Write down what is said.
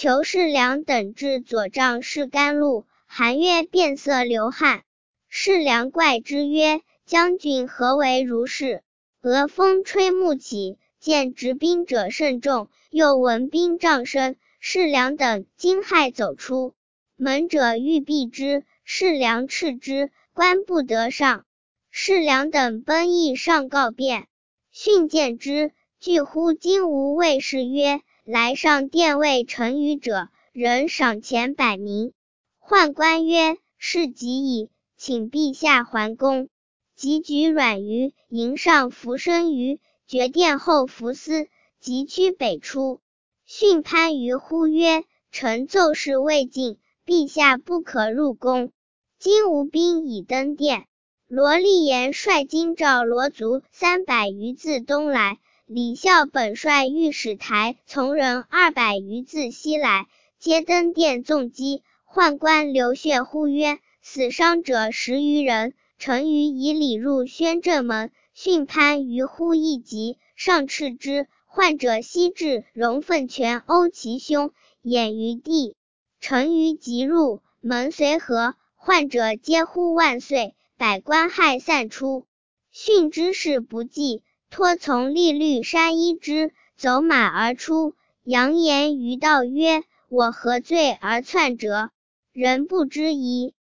求士良等至左帐视甘露，韩曰变色流汗。士良怪之曰：将军何为如是？俄风吹木起，见执兵者甚众，又闻兵仗声，士良等惊骇走出。门者欲闭之，士良斥之，关不得上。士良等奔役上告变。训见之，惧呼金吾卫士曰：来上殿位臣愚者，人赏钱100名。宦官曰：是极矣，请陛下还宫。即举阮于营上伏生于，决殿后伏司，即趋北出。训番禺呼曰：臣奏事未尽，陛下不可入宫。今吴兵已登殿。罗立言率京兆罗族300余自东来，李孝本率御史台从人200余自西来，皆登殿纵击。宦官流血呼曰：死伤者10余人。臣愚以礼入宣政门，训番禺呼一急，上斥之。患者悉至，荣奋拳殴其胸，掩于地。臣愚即入门，随和，患者皆呼万岁，百官骇散出。训之事不济，托从立律山依之，走马而出，扬言于道曰：我何罪而窜折？人不知疑。